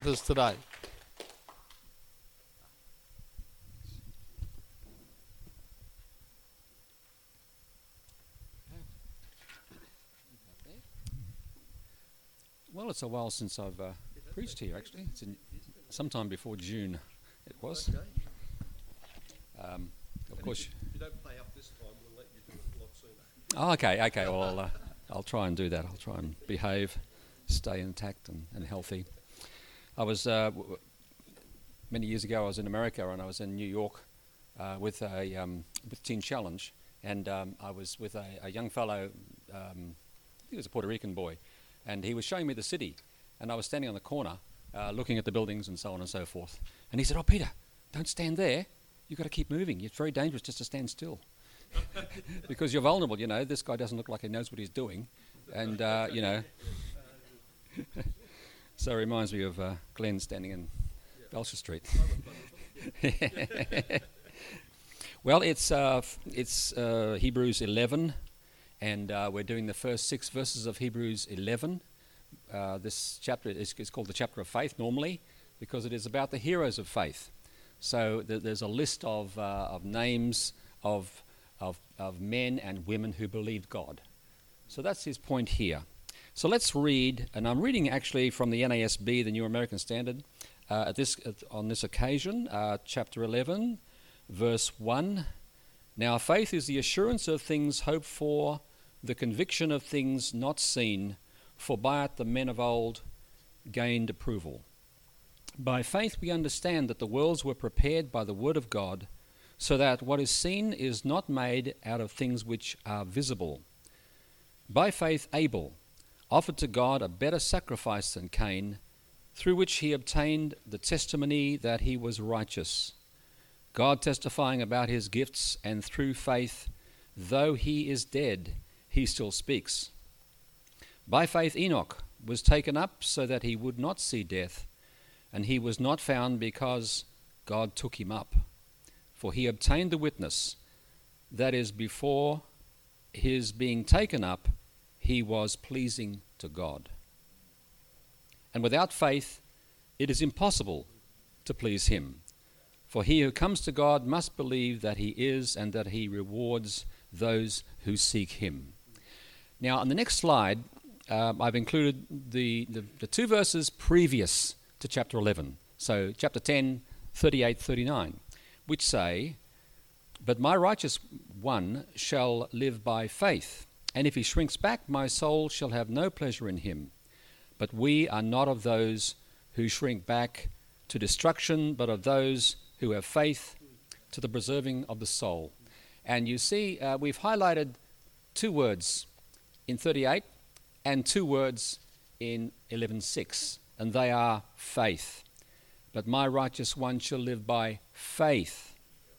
us today. Well, it's a while since I've preached here, actually. It's sometime before June, it was. Okay. Of course. If you don't play up this time, we'll let you do it a lot sooner. Oh, okay. Well, I'll try and do that. I'll try and behave, stay intact and healthy. I was, many years ago, I was in America and I was in New York with Teen Challenge. And I was with a young fellow, he was a Puerto Rican boy. And he was showing me the city, and I was standing on the corner looking at the buildings and so on and so forth. And he said, "Oh, Peter, don't stand there. You've got to keep moving. It's very dangerous just to stand still because you're vulnerable, you know. This guy doesn't look like he knows what he's doing." And, you know, so it reminds me of Glenn standing in Belcher Street. Well, it's Hebrews 11. And we're doing the first 6 verses of Hebrews 11. This chapter is called the chapter of faith normally because it is about the heroes of faith. So there's a list of names of men and women who believed God. So that's his point here. So let's read, and I'm reading actually from the NASB, the New American Standard, on this occasion, chapter 11, verse 1. Now faith is the assurance of things hoped for, the conviction of things not seen, for by it the men of old gained approval. By faith we understand that the worlds were prepared by the word of God, so that what is seen is not made out of things which are visible. By faith Abel offered to God a better sacrifice than Cain, through which he obtained the testimony that he was righteous, God testifying about his gifts, and through faith, though he is dead, he still speaks. By faith Enoch was taken up so that he would not see death, and he was not found because God took him up. For he obtained the witness, that is, before his being taken up, he was pleasing to God. And without faith, it is impossible to please him. For he who comes to God must believe that he is, and that he rewards those who seek him. Now, on the next slide, I've included the 2 verses previous to chapter 11. So chapter 10, 38, 39, which say, "But my righteous one shall live by faith, and if he shrinks back, my soul shall have no pleasure in him. But we are not of those who shrink back to destruction, but of those who have faith to the preserving of the soul." And you see, we've highlighted 2 words in 38 and 2 words in 11:6, and they are faith. But my righteous one shall live by faith.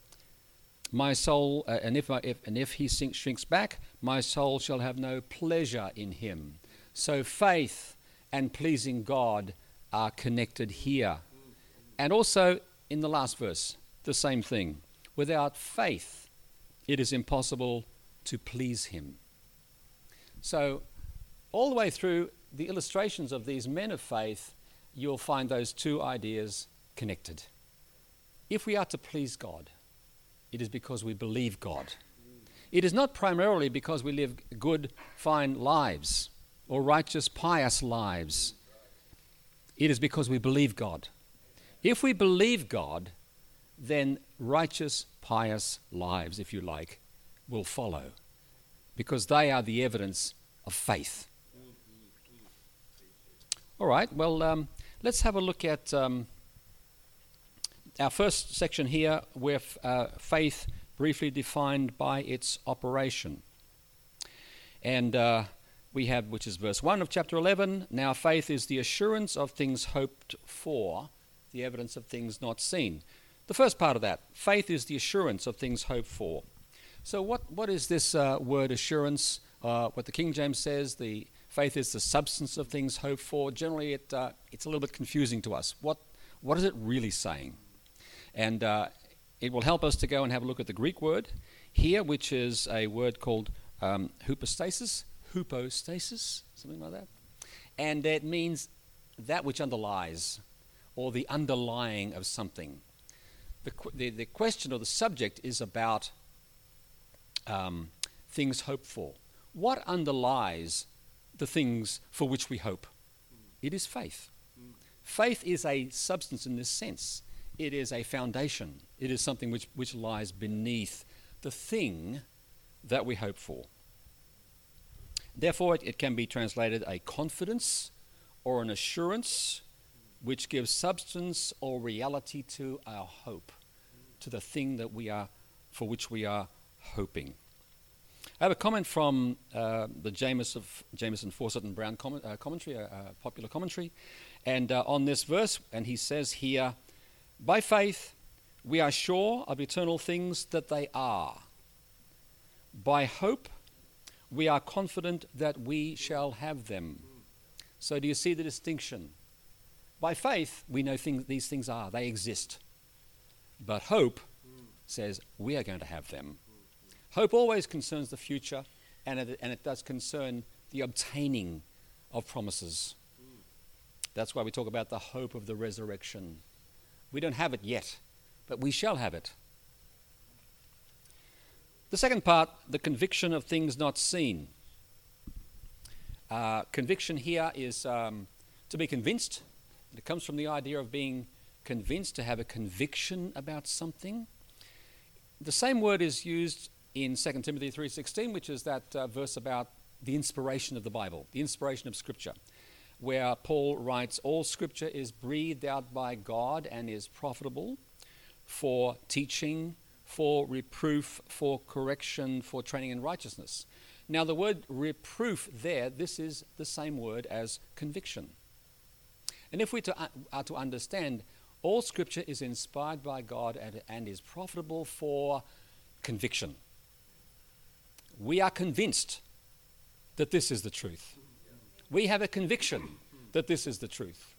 My soul, and if he shrinks back, my soul shall have no pleasure in him. So faith and pleasing God are connected here. And also in the last verse, the same thing. Without faith, it is impossible to please him. So all the way through the illustrations of these men of faith, you'll find those 2 ideas connected. If we are to please God, it is because we believe God. It is not primarily because we live good, fine lives or righteous, pious lives. It is because we believe God. If we believe God, then righteous, pious lives, if you like, will follow, because they are the evidence of faith. All right, well, let's have a look at our first section here, where faith briefly defined by its operation. And we have, which is verse 1 of chapter 11, now faith is the assurance of things hoped for, the evidence of things not seen. The first part of that, faith is the assurance of things hoped for. So what is this word assurance? What the King James says, the faith is the substance of things hoped for. Generally, it's a little bit confusing to us. What is it really saying? And it will help us to go and have a look at the Greek word here, which is a word called hypostasis, something like that. And it means that which underlies, or the underlying of something. The question or the subject is about things hoped for. What underlies the things for which we hope? It is faith. Faith is a substance in this sense. It is a foundation. It is something which lies beneath the thing that we hope for. Therefore, it can be translated a confidence or an assurance which gives substance or reality to our hope, to the thing that for which we are hoping. I have a comment from the Jameson, Fawcett and Brown commentary, a popular commentary, and on this verse, and he says here, by faith we are sure of eternal things that they are. By hope we are confident that we shall have them. So do you see the distinction? By faith we know these things are, they exist. But hope says we are going to have them. Hope always concerns the future, and it does concern the obtaining of promises. That's why we talk about the hope of the resurrection. We don't have it yet, but we shall have it. The second part, the conviction of things not seen. Conviction here is to be convinced. It comes from the idea of being convinced, to have a conviction about something. The same word is used in 2 Timothy 3:16, which is that verse about the inspiration of the Bible, the inspiration of Scripture, where Paul writes, all Scripture is breathed out by God and is profitable for teaching, for reproof, for correction, for training in righteousness. Now the word reproof there, this is the same word as conviction. And if we are to understand, all Scripture is inspired by God and is profitable for conviction. We are convinced that this is the truth. We have a conviction that this is the truth.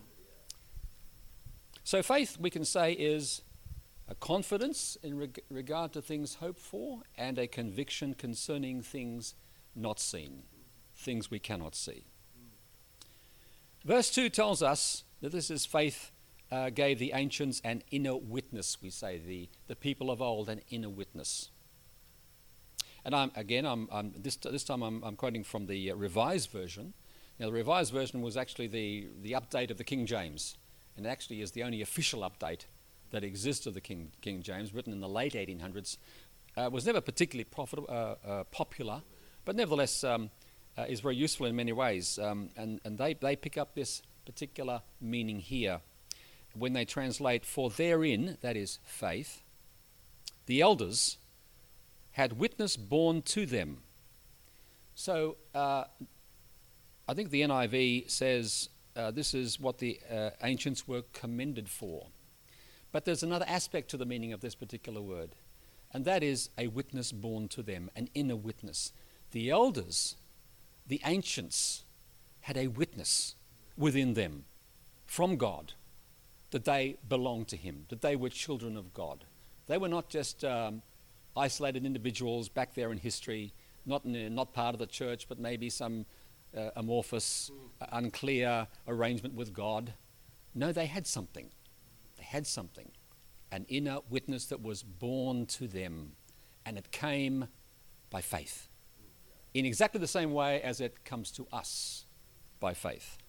So faith, we can say, is a confidence in regard to things hoped for and a conviction concerning things not seen, things we cannot see. Verse 2 tells us that this is faith gave the ancients an inner witness, we say, the people of old an inner witness. And this time I'm quoting from the Revised Version. Now the Revised Version was actually the update of the King James, and it actually is the only official update that exists of the King James, written in the late 1800s. Was never particularly popular, but nevertheless is very useful in many ways. And they pick up this particular meaning here when they translate, for therein, that is faith, the elders had witness borne to them. So I think the NIV says this is what the ancients were commended for. But there's another aspect to the meaning of this particular word, and that is a witness borne to them, an inner witness. The elders, the ancients, had a witness within them from God that they belonged to Him, that they were children of God. They were not just isolated individuals back there in history, not part of the church, but maybe some amorphous, unclear arrangement with God. No, they had something. They had something, an inner witness that was born to them, and it came by faith, in exactly the same way as it comes to us by faith.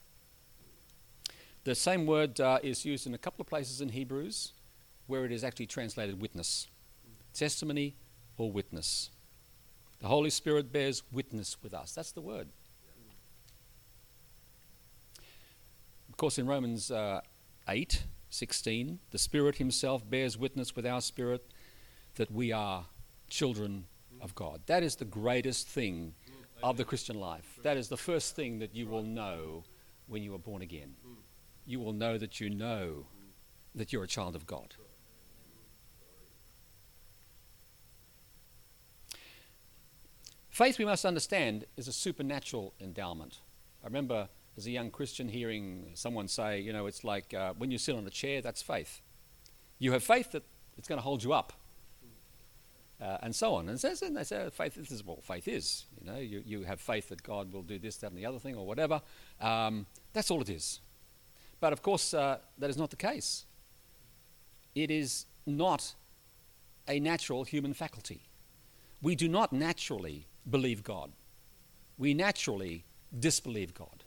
The same word is used in a couple of places in Hebrews where it is actually translated witness, testimony or witness. The Holy Spirit bears witness with us. That's the word. Of course, in Romans 8:16, the Spirit Himself bears witness with our spirit that we are children of God. That is the greatest thing of the Christian life. That is the first thing that you will know when you are born again. You will know that you're a child of God. Faith, we must understand, is a supernatural endowment. I remember as a young Christian hearing someone say, it's like when you sit on a chair, that's faith. You have faith that it's going to hold you up, and so on. And they say faith, this is what faith is. You have faith that God will do this, that, and the other thing, or whatever. That's all it is. But of course, that is not the case. It is not a natural human faculty. We do not naturally believe God. We naturally disbelieve God.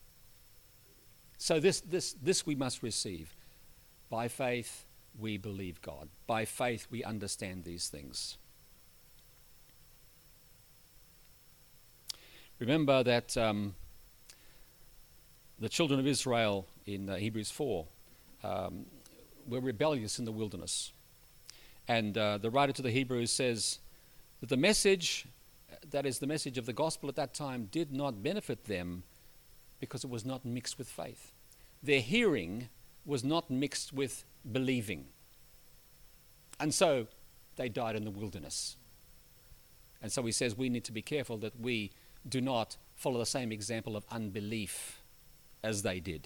So this we must receive. By faith, we believe God. By faith, we understand these things. Remember that the children of Israel in Hebrews 4 were rebellious in the wilderness. And the writer to the Hebrews says that the message, that is the message of the gospel at that time, did not benefit them because it was not mixed with faith. Their hearing was not mixed with believing. And so they died in the wilderness. And so he says we need to be careful that we do not follow the same example of unbelief as they did.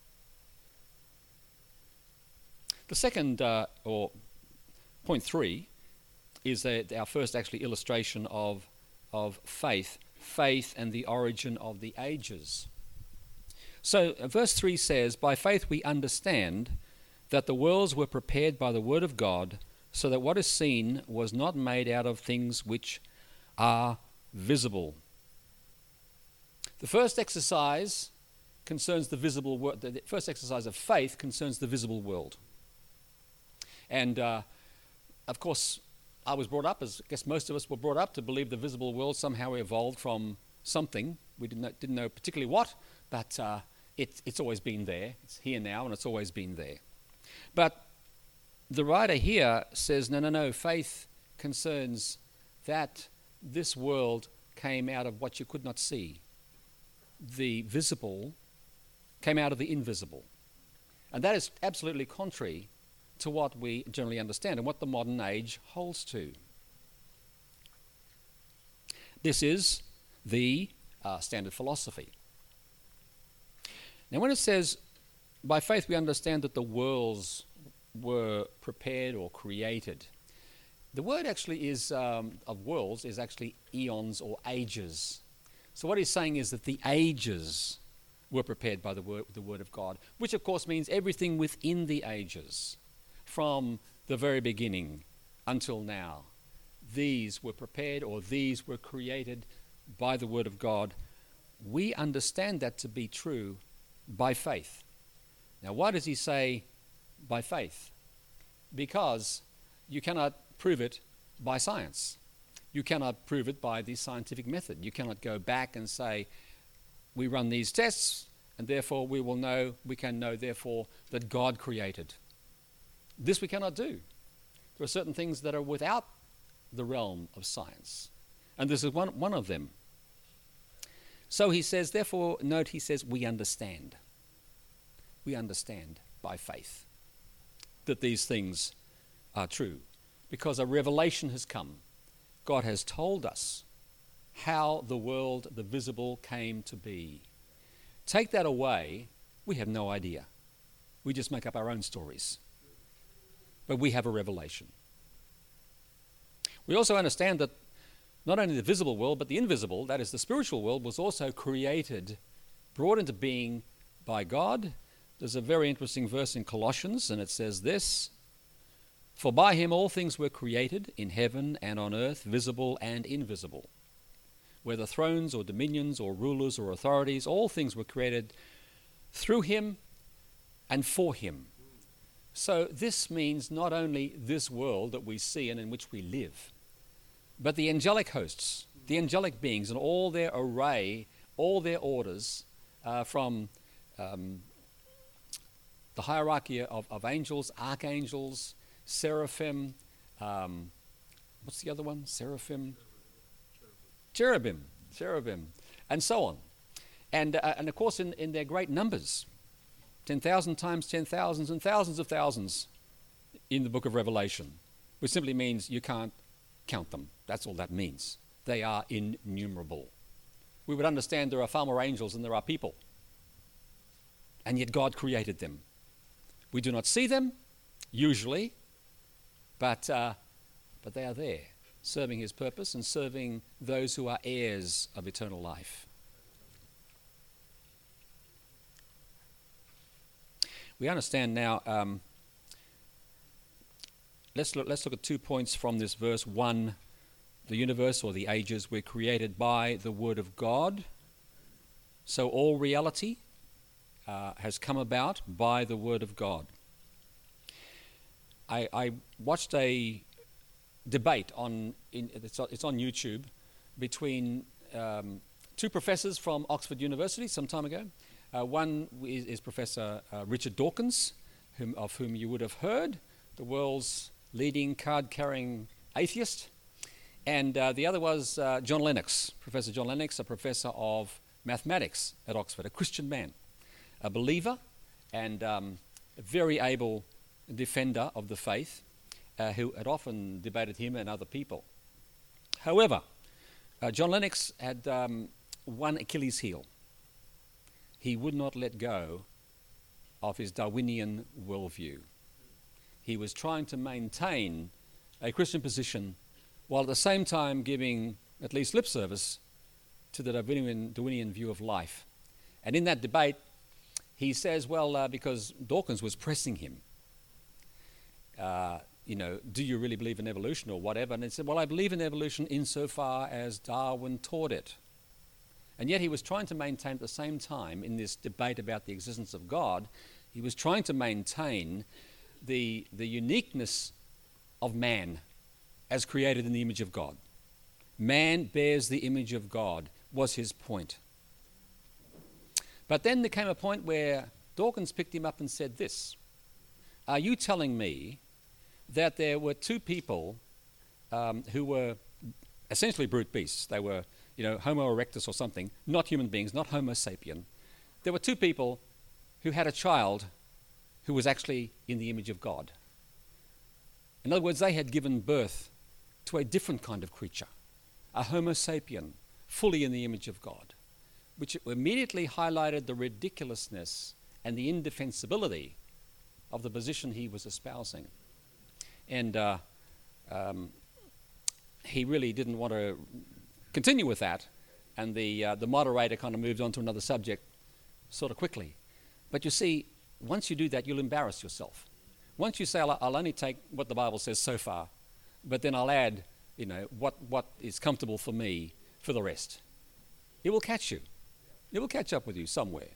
The second, or point 3, is our first actually illustration of faith and the origin of the ages. So verse 3 says, by faith we understand that the worlds were prepared by the word of God, so that what is seen was not made out of things which are visible. The first exercise concerns the visible world. The first exercise of faith concerns the visible world. And of course, I was brought up, as I guess most of us were brought up, to believe the visible world somehow evolved from something. We didn't know particularly what, but it's always been there. It's here now, and it's always been there. But the writer here says, no, faith concerns that this world came out of what you could not see. The visible came out of the invisible. And that is absolutely contrary to what we generally understand and what the modern age holds to. This is the standard philosophy. Now, when it says, by faith we understand that the worlds were prepared or created, the word actually is, of worlds, is actually eons or ages. So what he's saying is that the ages were prepared by the word of God, which of course means everything within the ages, from the very beginning until now. These were prepared, or these were created by the word of God. We understand that to be true by faith. Now, why does he say by faith? Because you cannot prove it by science. You cannot prove it by the scientific method. You cannot go back and say, we run these tests, and therefore we can know therefore that God created. This we cannot do. There are certain things that are without the realm of science, and this is one of them. So he says, therefore, note, he says, we understand. We understand by faith that these things are true, because a revelation has come. God has told us how the world, the visible, came to be. Take that away, we have no idea. We just make up our own stories. But we have a revelation. We also understand that not only the visible world, but the invisible, that is the spiritual world, was also created, brought into being by God. There's a very interesting verse in Colossians, and it says this, for by him all things were created in heaven and on earth, visible and invisible. Whether thrones or dominions or rulers or authorities, all things were created through him and for him. So this means not only this world that we see and in which we live, but the angelic hosts, the angelic beings and all their array, all their orders from the hierarchy of angels, archangels, seraphim, what's the other one? Seraphim? Cherubim, and so on. And of course in their great numbers, 10,000 times 10,000s and thousands of thousands in the book of Revelation, which simply means you can't count them. That's all that means. They are innumerable. We would understand there are far more angels than there are people. And yet God created them. We do not see them, usually, but they are there, serving his purpose and serving those who are heirs of eternal life. We understand now. Let's look at 2 points from this verse. One, the universe or the ages were created by the Word of God. So all reality has come about by the Word of God. I watched a debate it's on YouTube between two professors from Oxford University some time ago. One is Professor Richard Dawkins, of whom you would have heard, the world's leading card-carrying atheist. And the other was John Lennox, Professor John Lennox, a professor of mathematics at Oxford, a Christian man, a believer, and a very able defender of the faith, who had often debated him and other people. However, John Lennox had one Achilles heel. He would not let go of his Darwinian worldview. He was trying to maintain a Christian position while at the same time giving at least lip service to the Darwinian view of life. And in that debate, he says, because Dawkins was pressing him, do you really believe in evolution or whatever? And he said, I believe in evolution insofar as Darwin taught it. And yet he was trying to maintain at the same time, in this debate about the existence of God, he was trying to maintain the uniqueness of man as created in the image of God. Man bears the image of God, was his point. But then there came a point where Dawkins picked him up and said this: are you telling me that there were two people who were essentially brute beasts? They were, Homo erectus or something, not human beings, not Homo sapien. There were two people who had a child who was actually in the image of God. In other words, they had given birth to a different kind of creature, a Homo sapien, fully in the image of God, which immediately highlighted the ridiculousness and the indefensibility of the position he was espousing. And he really didn't want to continue with that, and the moderator kind of moved on to another subject sort of quickly. But you see, once you do that, you'll embarrass yourself. Once you say, I'll only take what the Bible says so far, but then I'll add, what is comfortable for me for the rest. It will catch you. It will catch up with you somewhere.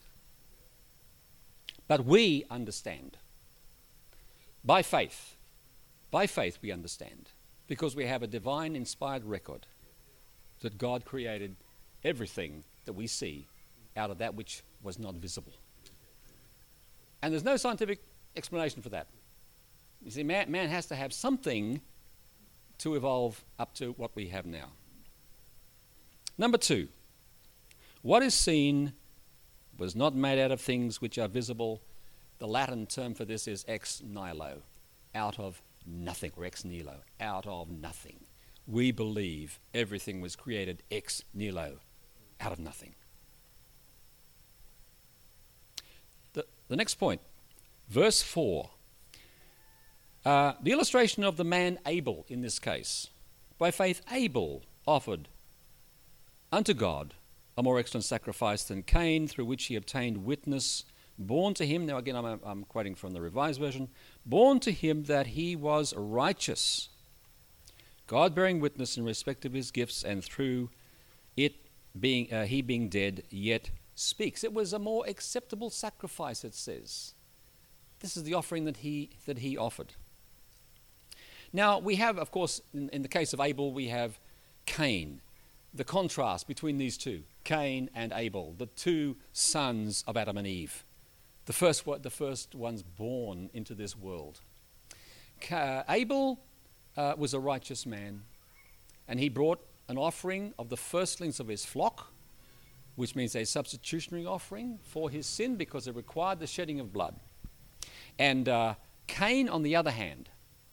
But we understand. By faith we understand, because we have a divine inspired record that God created everything that we see out of that which was not visible. And there's no scientific explanation for that. You see, man has to have something to evolve up to what we have now. Number 2, what is seen was not made out of things which are visible. The Latin term for this is ex nihilo, out of nothing, or ex nihilo, out of nothing. We believe everything was created ex nihilo, out of nothing. The next point, verse 4. The illustration of the man Abel in this case. By faith Abel offered unto God a more excellent sacrifice than Cain, through which he obtained witness, born to him, now again I'm quoting from the Revised Version, born to him that he was righteous, God bearing witness in respect of his gifts, and through it he being dead yet speaks. It was a more acceptable sacrifice, it says. This is the offering that he offered. Now we have, of course, in the case of Abel, we have Cain. The contrast between these two, Cain and Abel, the two sons of Adam and Eve. The first ones born into this world. Abel was a righteous man, and he brought an offering of the firstlings of his flock, which means a substitutionary offering for his sin, because it required the shedding of blood. And Cain, on the other hand,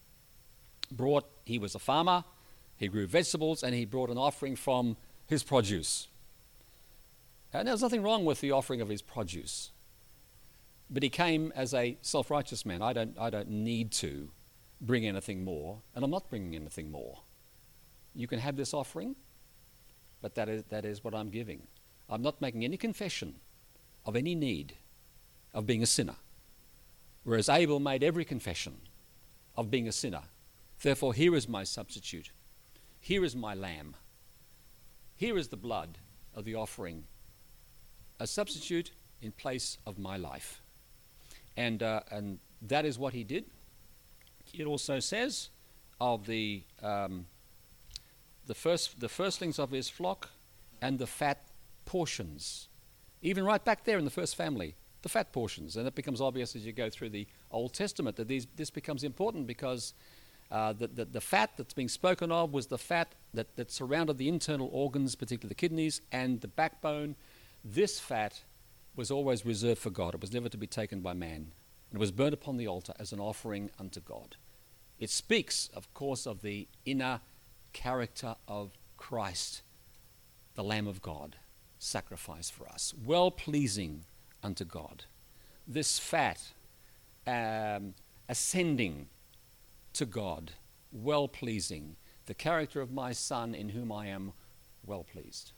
he was a farmer, he grew vegetables, and he brought an offering from his produce. And there's nothing wrong with the offering of his produce. But he came as a self-righteous man. I don't need to bring anything more, and I'm not bringing anything more. You can have this offering, but that is what I'm giving. I'm not making any confession of any need of being a sinner. whereas Abel made every confession of being a sinner. Therefore, here is my substitute. Here is my lamb. Here is the blood of the offering, a substitute in place of my life. And that is what he did. It also says of the firstlings of his flock and the fat portions. Even right back there in the first family, the fat portions. And it becomes obvious as you go through the Old Testament that this becomes important because the fat that's being spoken of was the fat that surrounded the internal organs, particularly the kidneys and the backbone. This fat was always reserved for God. It was never to be taken by man. And it was burnt upon the altar as an offering unto God. It speaks, of course, of the inner character of Christ, the Lamb of God, sacrificed for us, well-pleasing unto God. This fat ascending to God, well-pleasing, the character of my Son in whom I am well-pleased.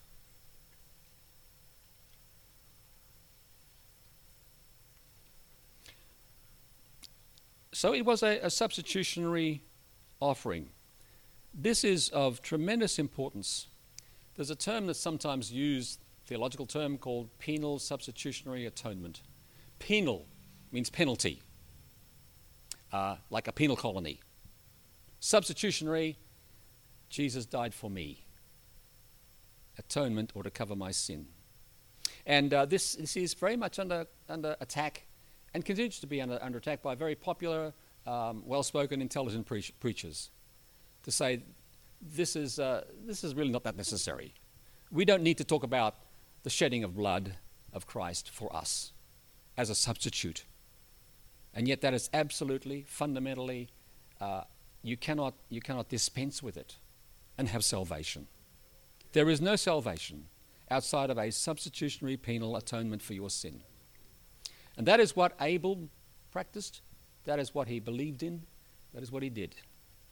So it was a substitutionary offering. This is of tremendous importance. There's a term that's sometimes used, theological term called penal substitutionary atonement. Penal means penalty, like a penal colony. Substitutionary, Jesus died for me. Atonement, or to cover my sin. And this is very much under attack and continues to be under attack by very popular, well-spoken, intelligent preachers to say this is really not that necessary. We don't need to talk about the shedding of blood of Christ for us as a substitute. And yet that is absolutely, fundamentally, you cannot dispense with it and have salvation. There is no salvation outside of a substitutionary penal atonement for your sin. And that is what Abel practiced. That is what he believed in. That is what he did.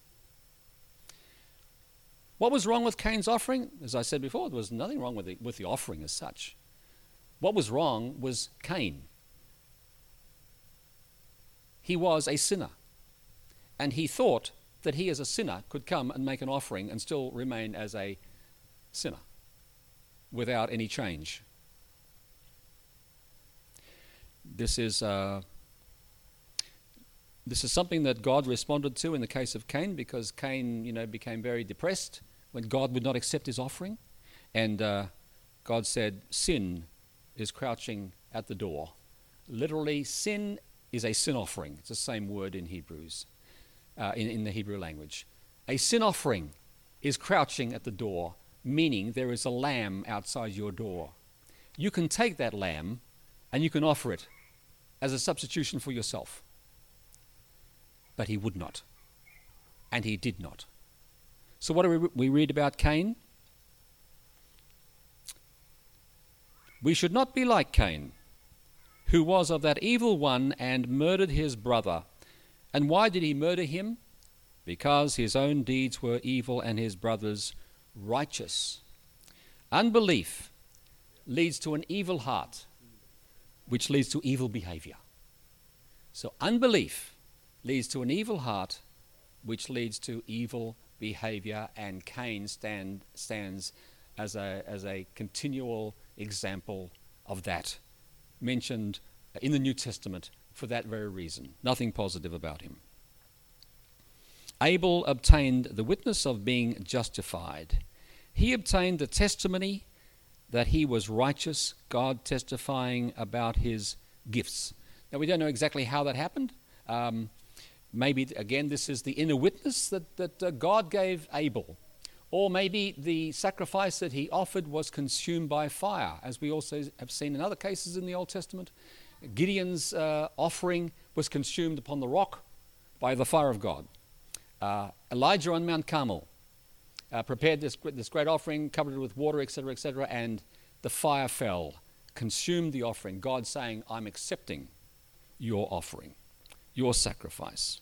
What was wrong with Cain's offering? As I said before, there was nothing wrong with the offering as such. What was wrong was Cain. He was a sinner. And he thought that he as a sinner could come and make an offering and still remain as a sinner without any change. This is something that God responded to in the case of Cain, because Cain, became very depressed when God would not accept his offering, and God said, "Sin is crouching at the door." Literally, sin is a sin offering. It's the same word in Hebrews, in the Hebrew language. A sin offering is crouching at the door, meaning there is a lamb outside your door. You can take that lamb and you can offer it as a substitution for yourself. But he would not. And he did not. So what do we read about Cain? We should not be like Cain, who was of that evil one and murdered his brother. And why did he murder him? Because his own deeds were evil and his brother's righteous. Unbelief leads to an evil heart, which leads to evil behavior. So unbelief leads to an evil heart, which leads to evil behavior, and Cain stands as a continual example of that, mentioned in the New Testament for that very reason. Nothing positive about him. Abel obtained the witness of being justified. He obtained the testimony that he was righteous, God testifying about his gifts. Now, we don't know exactly how that happened. Maybe, again, this is the inner witness that God gave Abel. Or maybe the sacrifice that he offered was consumed by fire, as we also have seen in other cases in the Old Testament. Gideon's offering was consumed upon the rock by the fire of God. Elijah on Mount Carmel prepared this great offering, covered it with water, etc., and the fire fell, consumed the offering, God saying, "I'm accepting your offering, your sacrifice."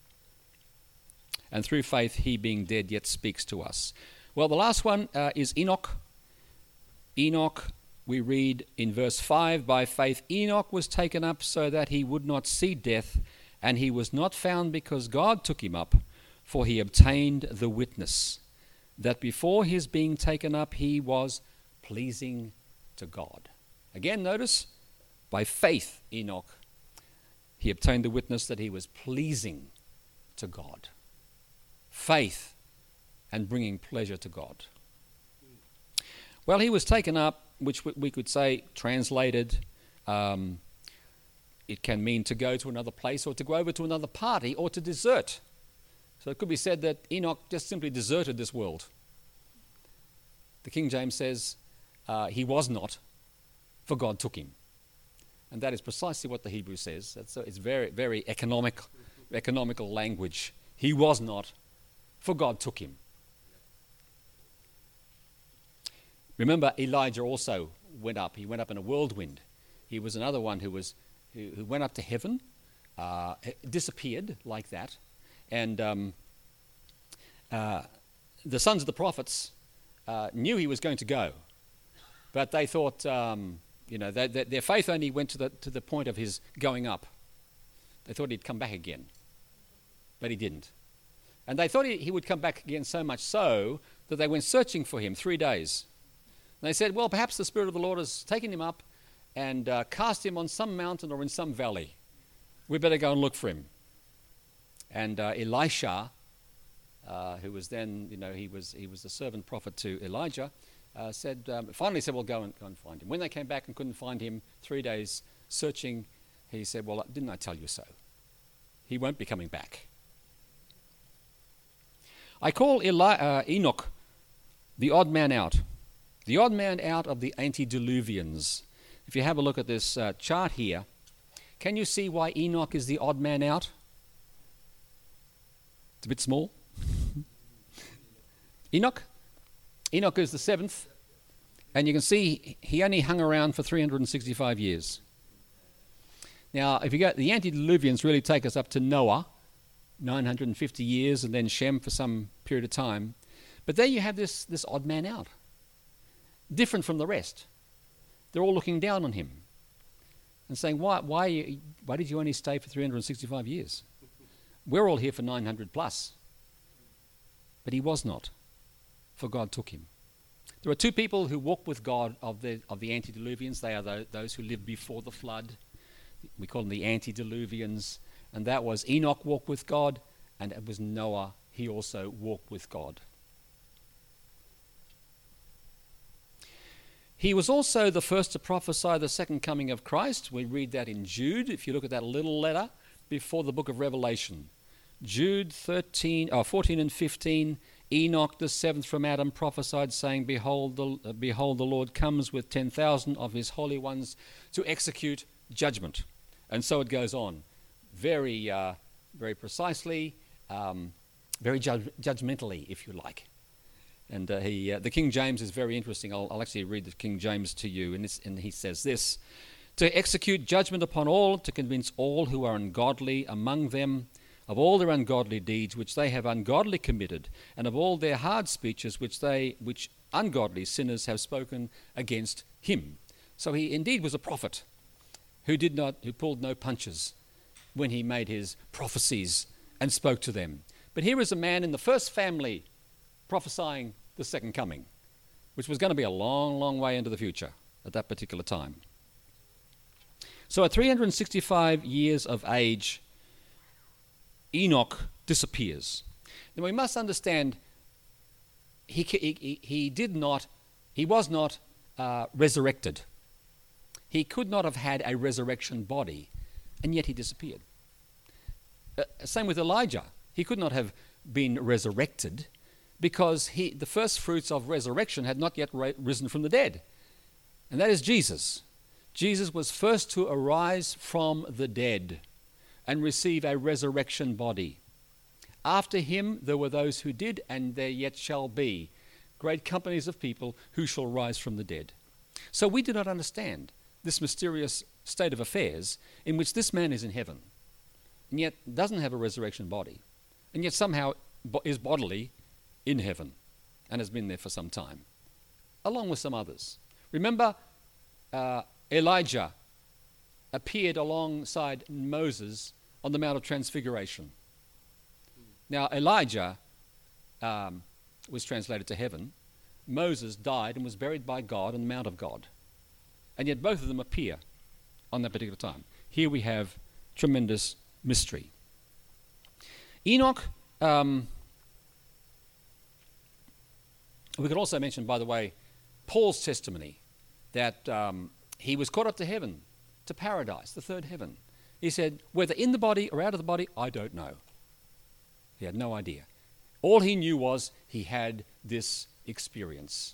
And through faith, he being dead yet speaks to us. Well, the last one is Enoch. Enoch we read in verse 5, by faith Enoch was taken up so that he would not see death, and he was not found because God took him up, for he obtained the witness that before his being taken up he was pleasing to God. Again, notice, by faith Enoch, he obtained the witness that he was pleasing to God. Faith and bringing pleasure to God. Well, he was taken up, which we could say, translated, it can mean to go to another place or to go over to another party or to desert. So it could be said that Enoch just simply deserted this world. The King James says he was not, for God took him. And that is precisely what the Hebrew says. It's very, very economical language. He was not, for God took him. Remember, Elijah also went up. He went up in a whirlwind. He was another one who went up to heaven, disappeared like that. And the sons of the prophets knew he was going to go, but they thought, their faith only went to the point of his going up. They thought he'd come back again, but he didn't. And they thought he would come back again, so much so that they went searching for him 3 days. And they said, well, perhaps the Spirit of the Lord has taken him up and cast him on some mountain or in some valley. We better go and look for him. And Elisha, who was then, he was the servant prophet to Elijah, finally said, well, go and find him. When they came back and couldn't find him, 3 days searching, he said, well, didn't I tell you so? He won't be coming back. I call Enoch the odd man out. The odd man out of the antediluvians. If you have a look at this chart here, can you see why Enoch is the odd man out? It's a bit small. Enoch is the seventh, and you can see he only hung around for 365 years. Now, if you go, the antediluvians really take us up to Noah, 950 years, and then Shem for some period of time. But there you have this odd man out, different from the rest. They're all looking down on him and saying, why did you only stay for 365 years? We're all here for 900 plus. But he was not, for God took him. There are two people who walk with God of the antediluvians. They are those who lived before the flood. We call them the antediluvians. And that was Enoch walked with God, and it was Noah. He also walked with God. He was also the first to prophesy the second coming of Christ. We read that in Jude, if you look at that little letter before the book of Revelation. Jude 14 and 15, Enoch the seventh from Adam prophesied, saying, Behold, the Lord comes with 10,000 of his holy ones to execute judgment. And so it goes on, very precisely, very judgmentally, if you like. And the King James is very interesting. I'll actually read the King James to you, and he says this: to execute judgment upon all, to convince all who are ungodly among them of all their ungodly deeds which they have ungodly committed, and of all their hard speeches which ungodly sinners have spoken against him. So he indeed was a prophet who pulled no punches when he made his prophecies and spoke to them. But here is a man in the first family prophesying the second coming, which was going to be a long, long way into the future at that particular time. So at 365 years of age, Enoch disappears. Now we must understand he was not resurrected. He could not have had a resurrection body, and yet he disappeared. Same with Elijah. He could not have been resurrected because the first fruits of resurrection had not yet risen from the dead. And that is Jesus. Jesus was first to arise from the dead and receive a resurrection body. After him there were those who did, and there yet shall be great companies of people who shall rise from the dead. So we do not understand this mysterious state of affairs in which this man is in heaven and yet doesn't have a resurrection body, and yet somehow is bodily in heaven and has been there for some time, along with some others. Remember, Elijah appeared alongside Moses on the Mount of Transfiguration. Now, Elijah was translated to heaven. Moses died and was buried by God on the Mount of God. And yet both of them appear on that particular time. Here we have tremendous mystery. Enoch, we could also mention, by the way, Paul's testimony that he was caught up to heaven, to paradise, the third heaven. He said, whether in the body or out of the body, I don't know. He had no idea. All he knew was he had this experience.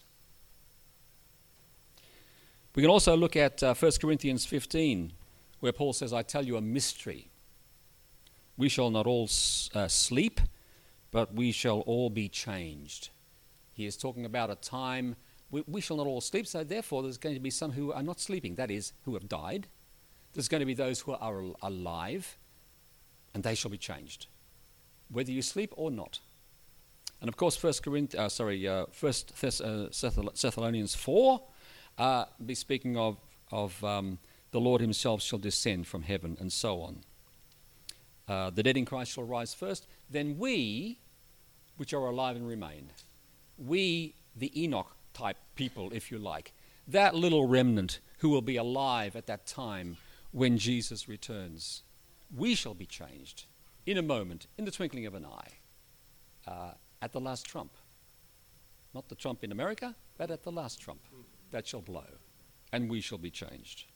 We can also look at 1 Corinthians 15, where Paul says, I tell you a mystery. We shall not all sleep, but we shall all be changed. He is talking about a time, we shall not all sleep, so therefore there's going to be some who are not sleeping, that is, who have died. There's going to be those who are alive, and they shall be changed, whether you sleep or not. And of course, 1 Thessalonians 4 be speaking of the Lord himself shall descend from heaven, and so on. The dead in Christ shall rise first, then we, which are alive and remain, we, the Enoch type people, if you like, that little remnant who will be alive at that time when Jesus returns, we shall be changed in a moment, in the twinkling of an eye, at the last trump. Not the trump in America, but at the last trump that shall blow, and we shall be changed.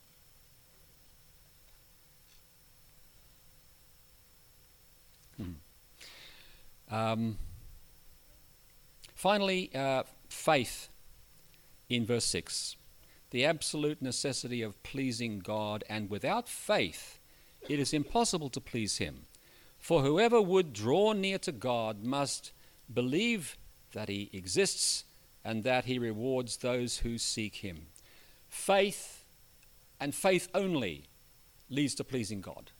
Finally, faith in verse 6. The absolute necessity of pleasing God, and without faith it is impossible to please him. For whoever would draw near to God must believe that he exists and that he rewards those who seek him. Faith, and faith only, leads to pleasing God.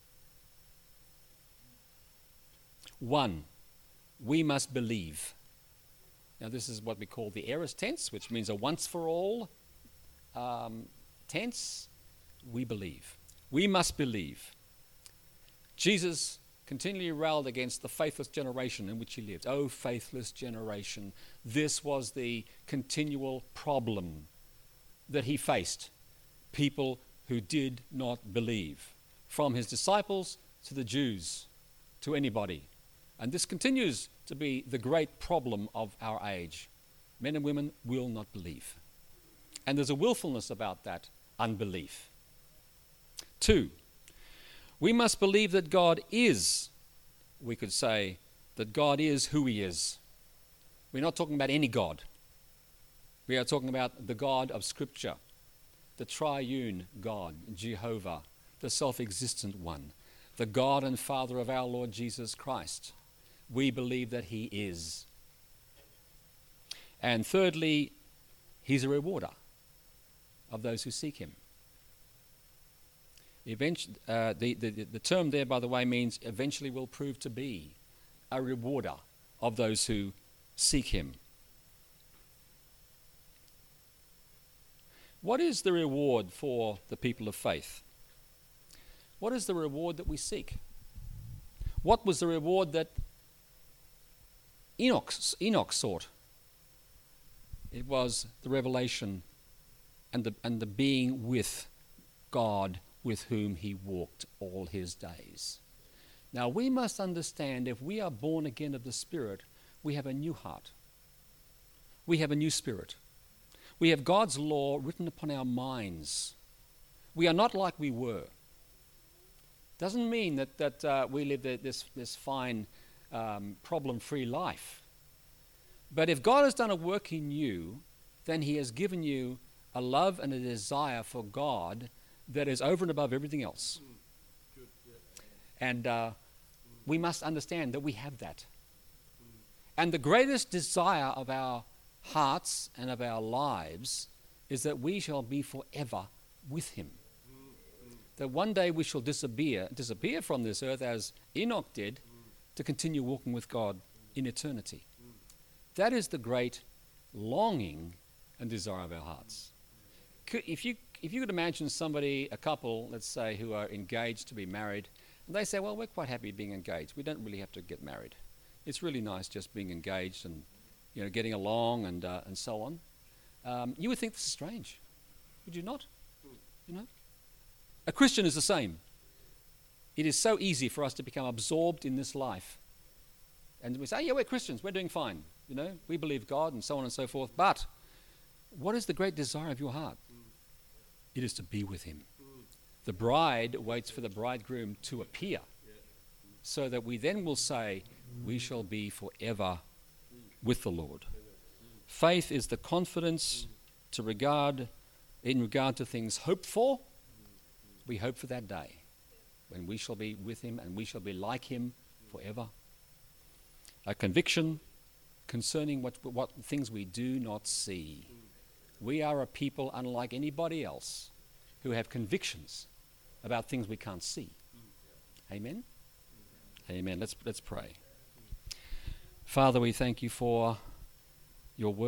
1, we must believe. Now this is what we call the aorist tense, which means a once-for-all tense. We believe. We must believe. Jesus continually railed against the faithless generation in which he lived. Oh, faithless generation. This was the continual problem that he faced. People who did not believe. From his disciples to the Jews, to anybody. And this continues to be the great problem of our age. Men and women will not believe. And there's a willfulness about that unbelief. 2, we must believe that God is, we could say, that God is who he is. We're not talking about any God. We are talking about the God of Scripture, the triune God, Jehovah, the self-existent one, the God and Father of our Lord Jesus Christ. We believe that he is. And thirdly, he's a rewarder of those who seek him. The term there, by the way, means eventually will prove to be a rewarder of those who seek him. What is the reward for the people of faith? What is the reward that we seek? What was the reward that Enoch sought? It was the revelation and the being with God, with whom he walked all his days. Now we must understand, if we are born again of the Spirit, we have a new heart. We have a new spirit. We have God's law written upon our minds. We are not like we were. Doesn't mean that we live this fine, problem-free life. But if God has done a work in you, then he has given you a love and a desire for God that is over and above everything else. And we must understand that we have that. And the greatest desire of our hearts and of our lives is that we shall be forever with him. That one day we shall disappear from this earth as Enoch did, to continue walking with God in eternity. That is the great longing and desire of our hearts. if you could imagine somebody, a couple, let's say, who are engaged to be married, and they say, well, we're quite happy being engaged. We don't really have to get married. It's really nice just being engaged and, getting along and so on. You would think this is strange, would you not? A Christian is the same. It is so easy for us to become absorbed in this life. And we say, yeah, we're Christians, we're doing fine. We believe God and so on and so forth. But what is the great desire of your heart? It is to be with him. The bride waits for the bridegroom to appear, so that we then will say, we shall be forever with the Lord. Faith is the confidence in regard to things hoped for. We hope for that day when we shall be with him and we shall be like him forever. A conviction concerning what things we do not see. We are a people unlike anybody else who have convictions about things we can't see. Amen? Amen. Let's pray. Father, we thank you for your word.